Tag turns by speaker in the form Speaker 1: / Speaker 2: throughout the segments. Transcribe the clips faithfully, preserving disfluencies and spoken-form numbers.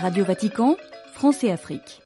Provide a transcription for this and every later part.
Speaker 1: Radio Vatican, France et Afrique.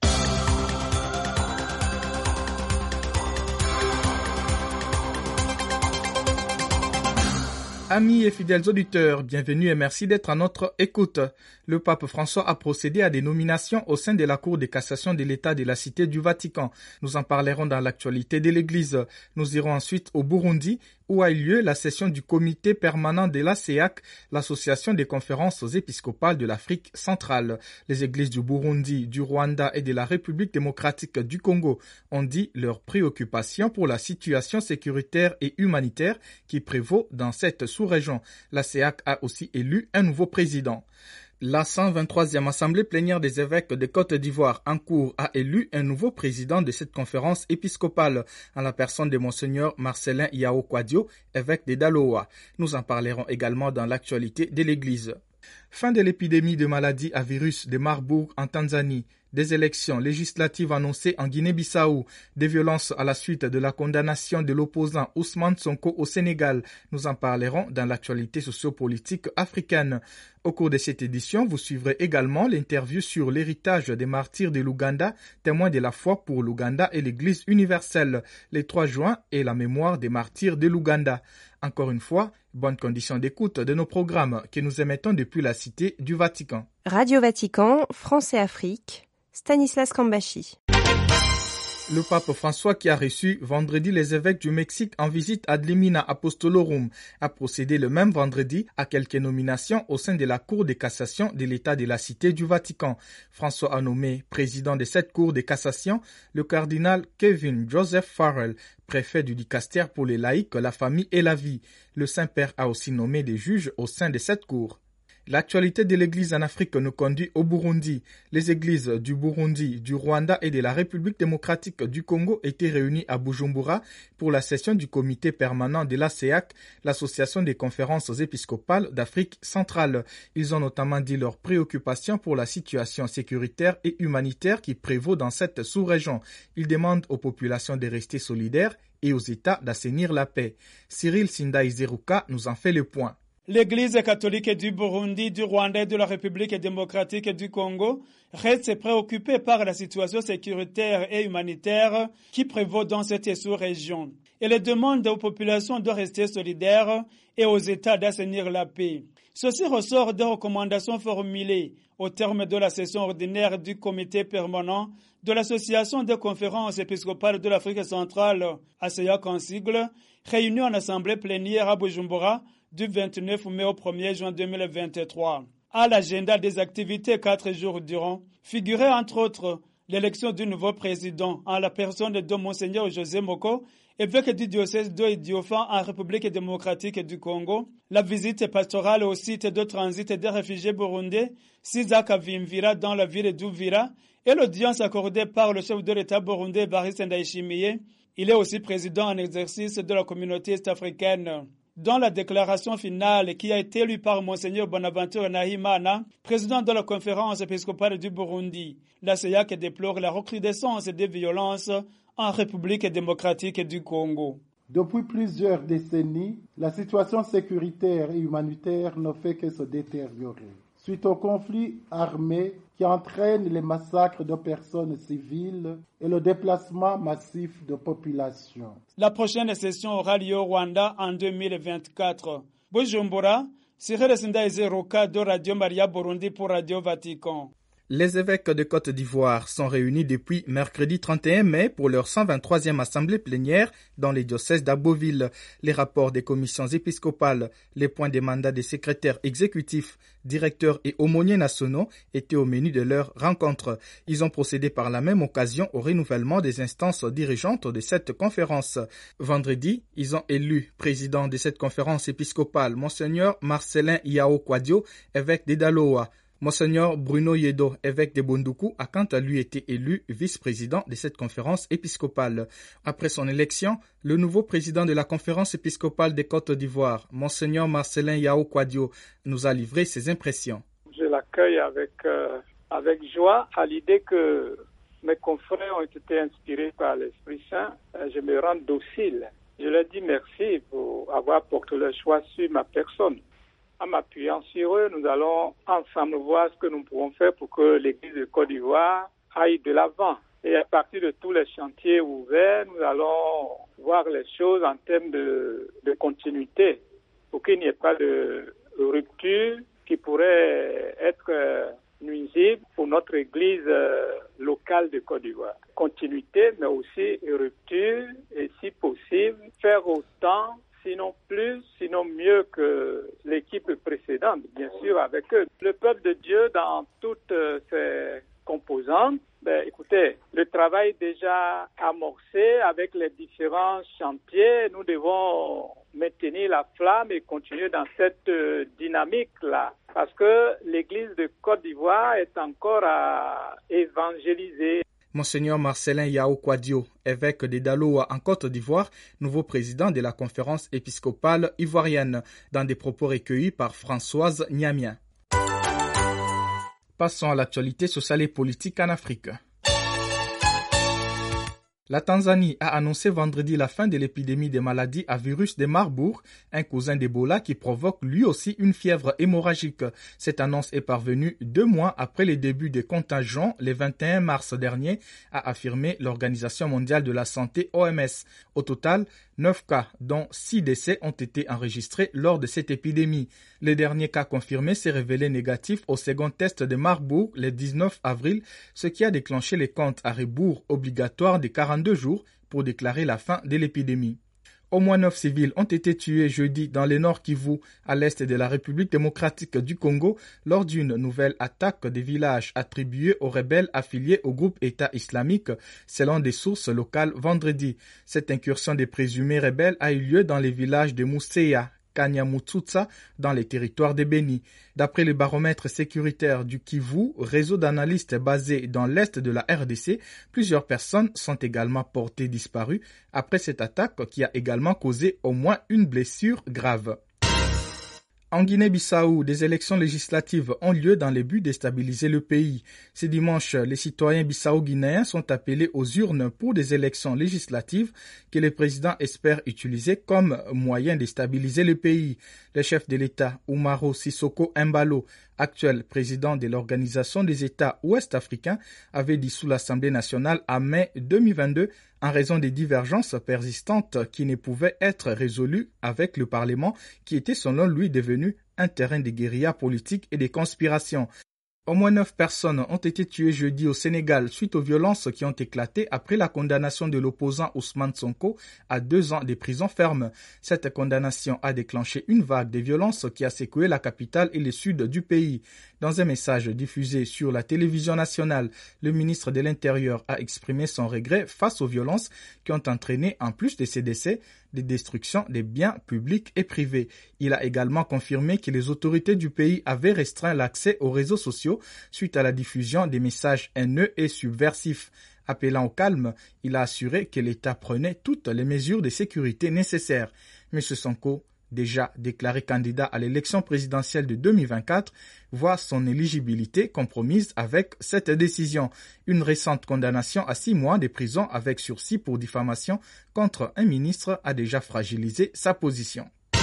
Speaker 2: Amis et fidèles auditeurs, bienvenue et merci d'être à notre écoute. Le pape François a procédé à des nominations au sein de la Cour de cassation de l'État de la Cité du Vatican. Nous en parlerons dans l'actualité de l'Église. Nous irons ensuite au Burundi, où a eu lieu la session du comité permanent de l'A C E A C, l'association des conférences épiscopales de l'Afrique centrale. Les églises du Burundi, du Rwanda et de la République démocratique du Congo ont dit leurs préoccupations pour la situation sécuritaire et humanitaire qui prévaut dans cette sous-région. L'A C E A C a aussi élu un nouveau président. La cent vingt-troisième Assemblée plénière des évêques de Côte d'Ivoire en cours a élu un nouveau président de cette conférence épiscopale, en la personne de Monseigneur Marcelin Yao Kwadio, évêque de Daloa. Nous en parlerons également dans l'actualité de l'Église. Fin de l'épidémie de maladie à virus de Marburg en Tanzanie. Des élections législatives annoncées en Guinée-Bissau, des violences à la suite de la condamnation de l'opposant Ousmane Sonko au Sénégal. Nous en parlerons dans l'actualité sociopolitique africaine. Au cours de cette édition, vous suivrez également l'interview sur l'héritage des martyrs de l'Ouganda, témoins de la foi pour l'Ouganda et l'Église universelle, les trois juin et la mémoire des martyrs de l'Ouganda. Encore une fois, bonne condition d'écoute de nos programmes que nous émettons depuis la Cité du Vatican.
Speaker 3: Radio Vatican, France et Afrique. Stanislas Kambashi.
Speaker 2: Le pape François, qui a reçu vendredi les évêques du Mexique en visite ad limina apostolorum, a procédé le même vendredi à quelques nominations au sein de la Cour de cassation de l'État de la Cité du Vatican. François a nommé président de cette Cour de cassation le cardinal Kevin Joseph Farrell, préfet du dicaster pour les laïcs, la famille et la vie. Le Saint-Père a aussi nommé des juges au sein de cette Cour. L'actualité de l'Église en Afrique nous conduit au Burundi. Les églises du Burundi, du Rwanda et de la République démocratique du Congo étaient réunies à Bujumbura pour la session du comité permanent de l'A C E A C, l'association des conférences épiscopales d'Afrique centrale. Ils ont notamment dit leurs préoccupations pour la situation sécuritaire et humanitaire qui prévaut dans cette sous-région. Ils demandent aux populations de rester solidaires et aux États d'assainir la paix. Cyril Sindaï-Zerouka nous en fait le point.
Speaker 4: L'Église catholique du Burundi, du Rwanda et de la République démocratique du Congo reste préoccupée par la situation sécuritaire et humanitaire qui prévaut dans cette sous-région. Elle demande aux populations de rester solidaires et aux États d'assainir la paix. Ceci ressort des recommandations formulées au terme de la session ordinaire du comité permanent de l'Association des conférences épiscopales de l'Afrique centrale, A C E A C en sigle, réunie en assemblée plénière à Bujumbura du vingt-neuf mai au premier juin deux mille vingt-trois. À l'agenda des activités quatre jours durant, figurait entre autres l'élection du nouveau président en la personne de Monseigneur José Moko, évêque du diocèse d'Oïdiofa en République démocratique du Congo, la visite pastorale au site de transit des réfugiés burundais, Sizaka Vimvira dans la ville d'Uvira, et l'audience accordée par le chef de l'État burundais Evariste Ndayishimiye. Il est aussi président en exercice de la communauté est-africaine. Dans la déclaration finale qui a été lue par Monseigneur Bonaventure Nahimana, président de la conférence épiscopale du Burundi, l'A C E A C déplore la recrudescence des violences en République démocratique du Congo.
Speaker 5: Depuis plusieurs décennies, la situation sécuritaire et humanitaire ne fait que se détériorer. Suite au conflit armé qui entraîne les massacres de personnes civiles et le déplacement massif de populations.
Speaker 4: La prochaine session aura lieu au Rwanda en deux mille vingt-quatre. Bujumbura, Cyril Sindaï-Zerouka de Radio Maria Burundi pour Radio Vatican.
Speaker 2: Les évêques de Côte d'Ivoire sont réunis depuis mercredi trente et un mai pour leur cent vingt-troisième assemblée plénière dans les diocèses d'Aboville. Les rapports des commissions épiscopales, les points des mandats des secrétaires exécutifs, directeurs et aumôniers nationaux étaient au menu de leur rencontre. Ils ont procédé par la même occasion au renouvellement des instances dirigeantes de cette conférence. Vendredi, ils ont élu président de cette conférence épiscopale Monseigneur Marcelin Yao Kwadio, évêque d'Edaloa. Monseigneur Bruno Yedo, évêque de Bondoukou, a quant à lui été élu vice-président de cette conférence épiscopale. Après son élection, le nouveau président de la conférence épiscopale des Côtes d'Ivoire, Monseigneur Marcelin Yao Kwadio, nous a livré ses impressions.
Speaker 6: Je l'accueille avec, euh, avec joie à l'idée que mes confrères ont été inspirés par l'Esprit Saint. Je me rends docile. Je leur dis merci pour avoir porté le choix sur ma personne. en m'appuyant sur eux, nous allons ensemble voir ce que nous pouvons faire pour que l'Église de Côte d'Ivoire aille de l'avant. Et à partir de tous les chantiers ouverts, nous allons voir les choses en termes de, de continuité, pour qu'il n'y ait pas de rupture qui pourrait être nuisible pour notre Église locale de Côte d'Ivoire. Continuité, mais aussi rupture, et si possible, faire autant, sinon plus, sinon mieux que l'équipe précédente, bien sûr, avec eux. Le peuple de Dieu, dans toutes ses composantes, ben, écoutez, le travail déjà amorcé avec les différents chantiers, nous devons maintenir la flamme et continuer dans cette euh, dynamique-là. Parce que l'Église de Côte d'Ivoire est encore à évangéliser.
Speaker 2: Monseigneur Marcelin Yao Kwadio, évêque de Daloa en Côte d'Ivoire, nouveau président de la conférence épiscopale ivoirienne, dans des propos recueillis par Françoise Niamien. Passons à l'actualité sociale et politique en Afrique. La Tanzanie a annoncé vendredi la fin de l'épidémie des maladies à virus de Marburg, un cousin d'Ebola qui provoque lui aussi une fièvre hémorragique. Cette annonce est parvenue deux mois après le début des contagions, le vingt et un mars dernier, a affirmé l'Organisation mondiale de la santé O M S. Au total, neuf cas, dont six décès, ont été enregistrés lors de cette épidémie. Le dernier cas confirmé s'est révélé négatif au second test de Marburg le dix-neuf avril, ce qui a déclenché les comptes à rebours obligatoires de quarante-deux jours pour déclarer la fin de l'épidémie. Au moins neuf civils ont été tués jeudi dans le Nord Kivu, à l'est de la République démocratique du Congo, lors d'une nouvelle attaque des villages attribués aux rebelles affiliés au groupe État islamique, selon des sources locales vendredi. Cette incursion des présumés rebelles a eu lieu dans les villages de Mousseya, Kanyamutsutsa, dans les territoires de Beni. D'après le baromètre sécuritaire du Kivu, réseau d'analystes basé dans l'est de la R D C, plusieurs personnes sont également portées disparues après cette attaque qui a également causé au moins une blessure grave. En Guinée-Bissau, des élections législatives ont lieu dans le but de stabiliser le pays. Ce dimanche, les citoyens bissau-guinéens sont appelés aux urnes pour des élections législatives que le président espère utiliser comme moyen de stabiliser le pays. Le chef de l'État, Umaro Sissoko Embalo, actuel président de l'Organisation des États ouest-africains, avait dissous l'Assemblée nationale en mai deux mille vingt-deux en raison des divergences persistantes qui ne pouvaient être résolues avec le Parlement, qui était selon lui devenu un terrain de guérilla politique et de conspiration. Au moins neuf personnes ont été tuées jeudi au Sénégal suite aux violences qui ont éclaté après la condamnation de l'opposant Ousmane Sonko à deux ans de prison ferme. Cette condamnation a déclenché une vague de violences qui a secoué la capitale et le sud du pays. Dans un message diffusé sur la télévision nationale, le ministre de l'Intérieur a exprimé son regret face aux violences qui ont entraîné, en plus de ces décès, des destructions des biens publics et privés. Il a également confirmé que les autorités du pays avaient restreint l'accès aux réseaux sociaux suite à la diffusion des messages haineux et subversifs. Appelant au calme, il a assuré que l'État prenait toutes les mesures de sécurité nécessaires. M. Sonko, déjà déclaré candidat à l'élection présidentielle de deux mille vingt-quatre, voit son éligibilité compromise avec cette décision. Une récente condamnation à six mois de prison avec sursis pour diffamation contre un ministre a déjà fragilisé sa position.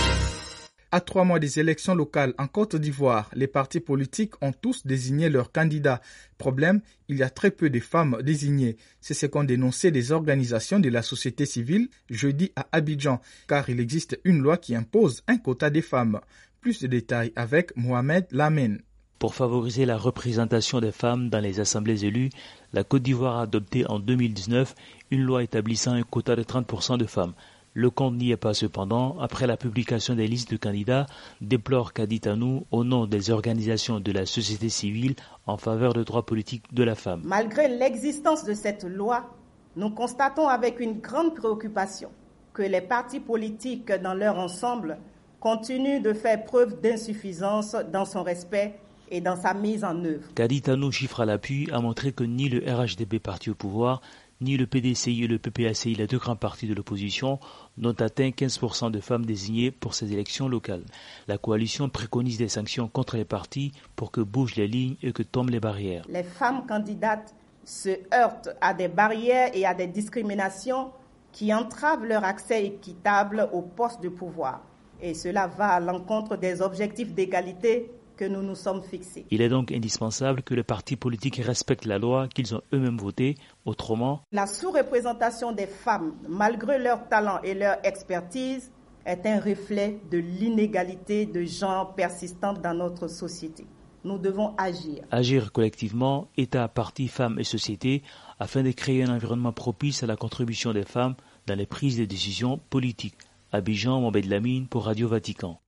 Speaker 2: À trois mois des élections locales en Côte d'Ivoire, les partis politiques ont tous désigné leurs candidats. Problème, il y a très peu de femmes désignées. C'est ce qu'ont dénoncé des organisations de la société civile jeudi à Abidjan, car il existe une loi qui impose un quota des femmes. Plus de détails avec Mohamed Lamine.
Speaker 7: Pour favoriser la représentation des femmes dans les assemblées élues, la Côte d'Ivoire a adopté en deux mille dix-neuf une loi établissant un quota de trente pour cent de femmes. Le compte n'y est pas cependant, après la publication des listes de candidats, déplore Kadi Tanou au nom des organisations de la société civile en faveur des droits politiques de la femme.
Speaker 8: Malgré l'existence de cette loi, nous constatons avec une grande préoccupation que les partis politiques dans leur ensemble continuent de faire preuve d'insuffisance dans son respect et dans sa mise en œuvre.
Speaker 7: Kadi Tanou, chiffre à l'appui, a montré que ni le R H D P parti au pouvoir, ni le P D C I et le P P A C I, les deux grands partis de l'opposition, n'ont atteint quinze pour cent de femmes désignées pour ces élections locales. La coalition préconise des sanctions contre les partis pour que bougent les lignes et que tombent les barrières.
Speaker 8: Les femmes candidates se heurtent à des barrières et à des discriminations qui entravent leur accès équitable aux postes de pouvoir. Et cela va à l'encontre des objectifs d'égalité que nous nous sommes fixés.
Speaker 7: Il est donc indispensable que les partis politiques respectent la loi qu'ils ont eux-mêmes votée. Autrement,
Speaker 8: la sous-représentation des femmes, malgré leur talent et leur expertise, est un reflet de l'inégalité de genre persistante dans notre société. Nous devons agir.
Speaker 7: Agir collectivement, État, partis, femmes et société, afin de créer un environnement propice à la contribution des femmes dans les prises de décisions politiques. Abidjan, Mohamed Lamine pour Radio Vatican.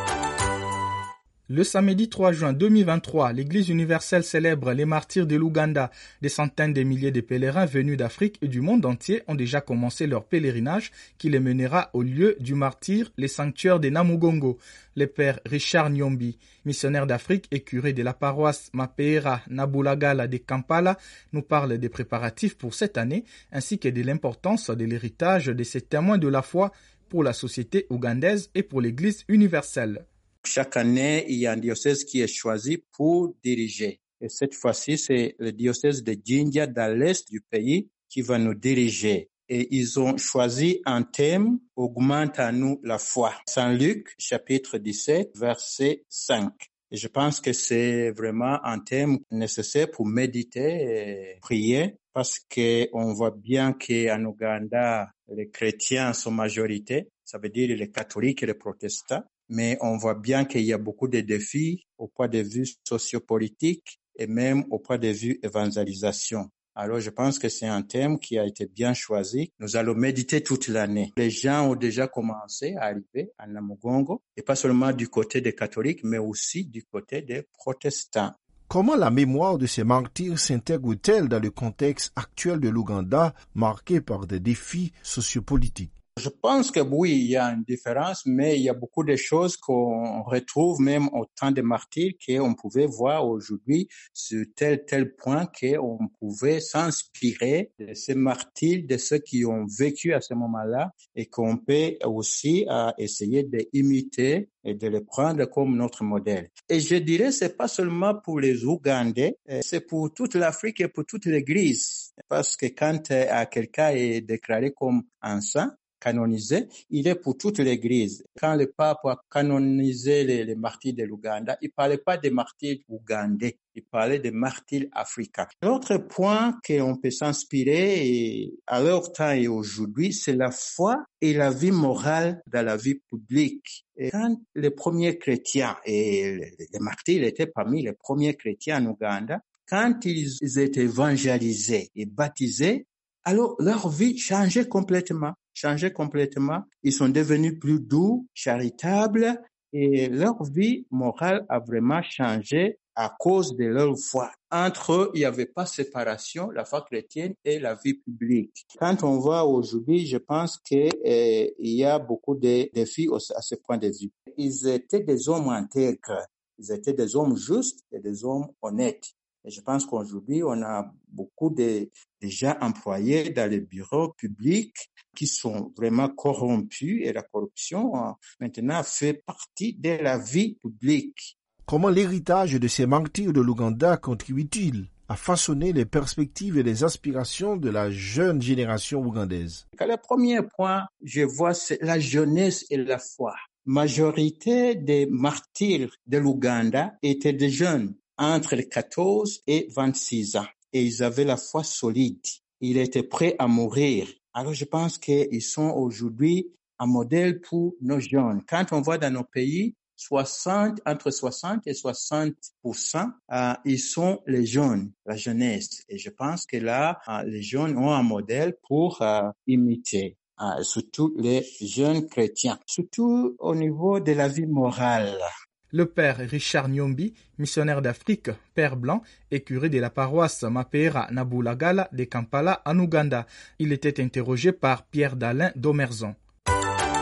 Speaker 2: Le samedi trois juin deux mille vingt-trois, l'Église universelle célèbre les martyrs de l'Ouganda. Des centaines de milliers de pèlerins venus d'Afrique et du monde entier ont déjà commencé leur pèlerinage qui les mènera au lieu du martyr, les sanctuaires de Namugongo. Le père Richard Nyombi, missionnaire d'Afrique et curé de la paroisse Mapeera Nabulagala de Kampala, nous parle des préparatifs pour cette année ainsi que de l'importance de l'héritage de ces témoins de la foi pour la société ougandaise et pour l'Église universelle.
Speaker 9: Chaque année, il y a un diocèse qui est choisi pour diriger. Et cette fois-ci, c'est le diocèse de Jinja dans l'est du pays qui va nous diriger. Et ils ont choisi un thème, augmente à nous la foi. Saint Luc, chapitre dix-sept, verset cinq. Et je pense que c'est vraiment un thème nécessaire pour méditer et prier parce que on voit bien qu'en Ouganda, les chrétiens sont majorité. Ça veut dire les catholiques et les protestants. Mais on voit bien qu'il y a beaucoup de défis au point de vue sociopolitique et même au point de vue évangélisation. Alors, je pense que c'est un thème qui a été bien choisi. Nous allons méditer toute l'année. Les gens ont déjà commencé à arriver à Namugongo, et pas seulement du côté des catholiques, mais aussi du côté des protestants.
Speaker 10: Comment la mémoire de ces martyrs s'intègre-t-elle dans le contexte actuel de l'Ouganda, marqué par des défis sociopolitiques?
Speaker 9: Je pense que oui, il y a une différence, mais il y a beaucoup de choses qu'on retrouve même au temps des martyrs qu'on pouvait voir aujourd'hui sur tel tel point qu'on pouvait s'inspirer de ces martyrs, de ceux qui ont vécu à ce moment-là et qu'on peut aussi euh, essayer d'imiter et de les prendre comme notre modèle. Et je dirais, c'est pas seulement pour les Ougandais, c'est pour toute l'Afrique et pour toute l'Église. Parce que quand euh, quelqu'un est déclaré comme un saint, canonisé, il est pour toute l'Église. Quand le pape a canonisé les, les martyrs de l'Ouganda, il parlait pas des martyrs ougandais, il parlait des martyrs africains. L'autre point qu'on peut s'inspirer à leur temps et aujourd'hui, c'est la foi et la vie morale dans la vie publique. Et quand les premiers chrétiens, et les martyrs étaient parmi les premiers chrétiens en Ouganda, quand ils étaient évangélisés et baptisés, alors leur vie changeait complètement. Changé complètement. Ils sont devenus plus doux, charitables et leur vie morale a vraiment changé à cause de leur foi. Entre eux, il n'y avait pas séparation, la foi chrétienne et la vie publique. Quand on voit aujourd'hui, je pense qu'il euh, y a beaucoup de défis à ce point de vue. Ils étaient des hommes intègres, ils étaient des hommes justes et des hommes honnêtes. Et je pense qu'aujourd'hui, on a beaucoup de, de gens employés dans les bureaux publics qui sont vraiment corrompus et la corruption maintenant fait partie de la vie publique.
Speaker 10: Comment l'héritage de ces martyrs de l'Ouganda contribue-t-il à façonner les perspectives et les aspirations de la jeune génération ougandaise?
Speaker 9: Le premier point, je vois, c'est la jeunesse et la foi. Majorité des martyrs de l'Ouganda étaient des jeunes entre les quatorze et vingt-six ans. Et ils avaient la foi solide. Ils étaient prêts à mourir. Alors, je pense qu'ils sont aujourd'hui un modèle pour nos jeunes. Quand on voit dans nos pays, soixante, entre soixante et soixante pour cent, euh, ils sont les jeunes, la jeunesse. Et je pense que là, euh, les jeunes ont un modèle pour euh, imiter. Euh, surtout les jeunes chrétiens. Surtout au niveau de la vie morale.
Speaker 2: Le père Richard Nyombi, missionnaire d'Afrique, père blanc et curé de la paroisse Mapeera Nabulagala de Kampala en Ouganda. Il était interrogé par Pierre Dalin d'Omerzon.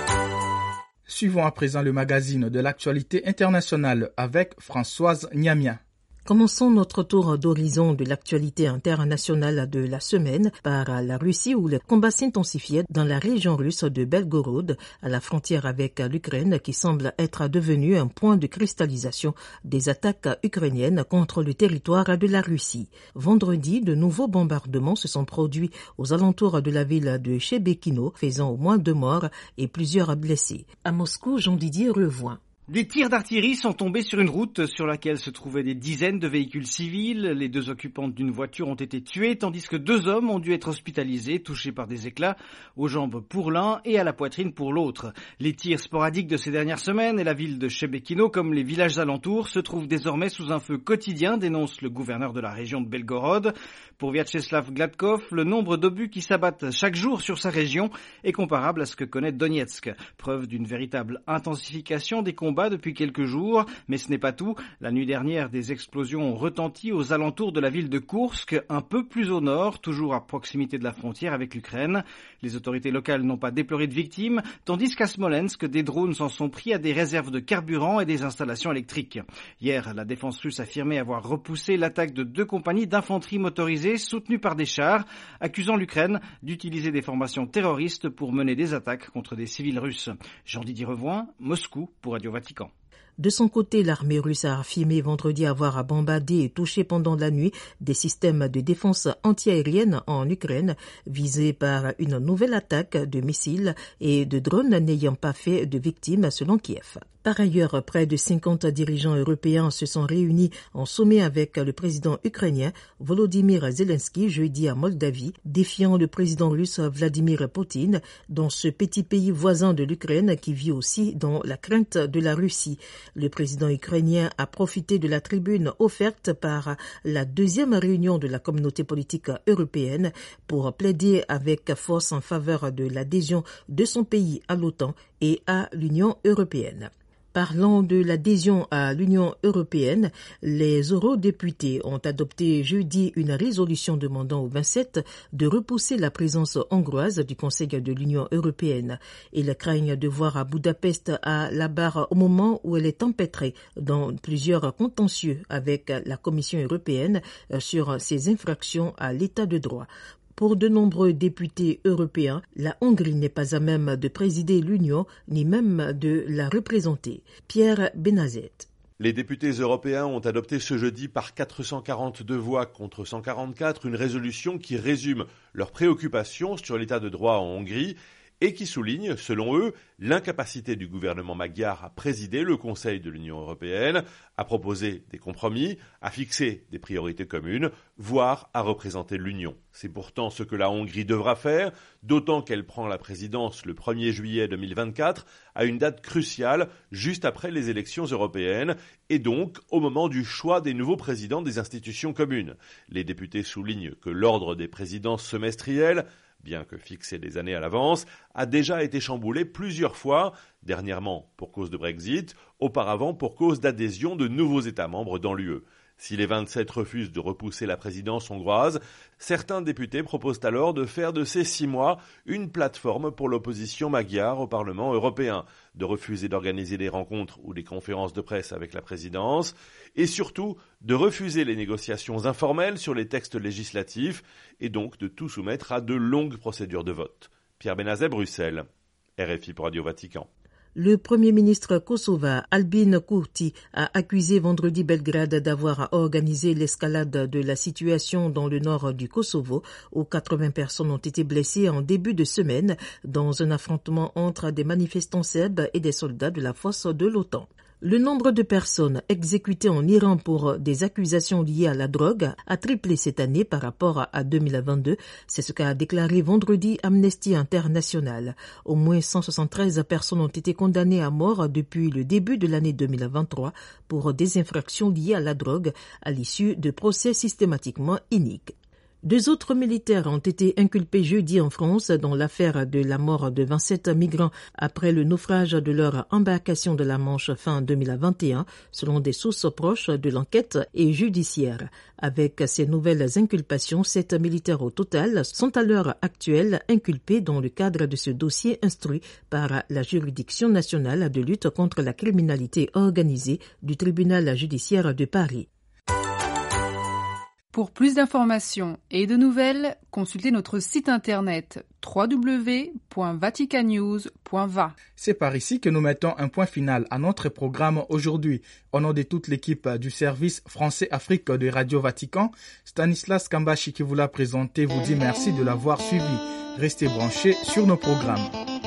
Speaker 2: Suivons à présent le magazine de l'actualité internationale avec Françoise Niamia.
Speaker 11: Commençons notre tour d'horizon de l'actualité internationale de la semaine par la Russie où le combat s'intensifiait dans la région russe de Belgorod, à la frontière avec l'Ukraine qui semble être devenue un point de cristallisation des attaques ukrainiennes contre le territoire de la Russie. Vendredi, de nouveaux bombardements se sont produits aux alentours de la ville de Chebekino, faisant au moins deux morts et plusieurs blessés. À Moscou, Jean-Didier Revoin.
Speaker 12: Des tirs d'artillerie sont tombés sur une route sur laquelle se trouvaient des dizaines de véhicules civils. Les deux occupantes d'une voiture ont été tuées, tandis que deux hommes ont dû être hospitalisés, touchés par des éclats, aux jambes pour l'un et à la poitrine pour l'autre. Les tirs sporadiques de ces dernières semaines et la ville de Chebekino, comme les villages alentours, se trouvent désormais sous un feu quotidien, dénonce le gouverneur de la région de Belgorod. Pour Vyacheslav Gladkov, le nombre d'obus qui s'abattent chaque jour sur sa région est comparable à ce que connaît Donetsk, preuve d'une véritable intensification des combats depuis quelques jours, mais ce n'est pas tout. La nuit dernière, des explosions ont retenti aux alentours de la ville de Koursk, un peu plus au nord, toujours à proximité de la frontière avec l'Ukraine. Les autorités locales n'ont pas déploré de victimes, tandis qu'à Smolensk, des drones s'en sont pris à des réserves de carburant et des installations électriques. Hier, la défense russe affirmait avoir repoussé l'attaque de deux compagnies d'infanterie motorisées soutenues par des chars, accusant l'Ukraine d'utiliser des formations terroristes pour mener des attaques contre des civils russes. Jean-Didier Revoin, Moscou, pour Radio Vatican.
Speaker 11: De son côté, l'armée russe a affirmé vendredi avoir bombardé et touché pendant la nuit des systèmes de défense antiaérienne en Ukraine, visés par une nouvelle attaque de missiles et de drones n'ayant pas fait de victimes selon Kiev. Par ailleurs, près de cinquante dirigeants européens se sont réunis en sommet avec le président ukrainien Volodymyr Zelensky jeudi à Moldavie, défiant le président russe Vladimir Poutine dans ce petit pays voisin de l'Ukraine qui vit aussi dans la crainte de la Russie. Le président ukrainien a profité de la tribune offerte par la deuxième réunion de la communauté politique européenne pour plaider avec force en faveur de l'adhésion de son pays à l'OTAN et à l'Union européenne. Parlant de l'adhésion à l'Union européenne, les eurodéputés ont adopté jeudi une résolution demandant aux vingt-sept de repousser la présence hongroise du Conseil de l'Union européenne. Ils craignent de voir à Budapest à la barre au moment où elle est empêtrée dans plusieurs contentieux avec la Commission européenne sur ses infractions à l'état de droit. Pour de nombreux députés européens, la Hongrie n'est pas à même de présider l'Union, ni même de la représenter. Pierre Benazet.
Speaker 13: Les députés européens ont adopté ce jeudi par quatre cent quarante-deux voix contre cent quarante-quatre une résolution qui résume leurs préoccupations sur l'état de droit en Hongrie et qui souligne, selon eux, l'incapacité du gouvernement magyar à présider le Conseil de l'Union européenne, à proposer des compromis, à fixer des priorités communes, voire à représenter l'Union. C'est pourtant ce que la Hongrie devra faire, d'autant qu'elle prend la présidence le premier juillet deux mille vingt-quatre, à une date cruciale, juste après les élections européennes, et donc au moment du choix des nouveaux présidents des institutions communes. Les députés soulignent que l'ordre des présidences semestrielles, bien que fixé des années à l'avance, a déjà été chamboulé plusieurs fois, dernièrement pour cause de Brexit, auparavant pour cause d'adhésion de nouveaux États membres dans l'U E. Si les vingt-sept refusent de repousser la présidence hongroise, certains députés proposent alors de faire de ces six mois une plateforme pour l'opposition magyare au Parlement européen, de refuser d'organiser des rencontres ou des conférences de presse avec la présidence, et surtout de refuser les négociations informelles sur les textes législatifs, et donc de tout soumettre à de longues procédures de vote. Pierre Benazet, Bruxelles, R F I pour Radio Vatican.
Speaker 11: Le Premier ministre kosovar Albin Kurti a accusé vendredi Belgrade d'avoir organisé l'escalade de la situation dans le nord du Kosovo, où quatre-vingts personnes ont été blessées en début de semaine dans un affrontement entre des manifestants serbes et des soldats de la force de l'OTAN. Le nombre de personnes exécutées en Iran pour des accusations liées à la drogue a triplé cette année par rapport à deux mille vingt-deux. C'est ce qu'a déclaré vendredi Amnesty International. Au moins cent soixante-treize personnes ont été condamnées à mort depuis le début de l'année deux mille vingt-trois pour des infractions liées à la drogue à l'issue de procès systématiquement iniques. Deux autres militaires ont été inculpés jeudi en France dans l'affaire de la mort de vingt-sept migrants après le naufrage de leur embarcation de la Manche fin deux mille vingt et un, selon des sources proches de l'enquête et judiciaire. Avec ces nouvelles inculpations, sept militaires au total sont à l'heure actuelle inculpés dans le cadre de ce dossier instruit par la Juridiction nationale de lutte contre la criminalité organisée du tribunal judiciaire de Paris.
Speaker 14: Pour plus d'informations et de nouvelles, consultez notre site internet w w w point vatican news point v a.
Speaker 2: C'est par ici que nous mettons un point final à notre programme aujourd'hui. Au nom de toute l'équipe du service Français Afrique de Radio Vatican, Stanislas Kambashi qui vous l'a présenté vous dit merci de l'avoir suivi. Restez branchés sur nos programmes.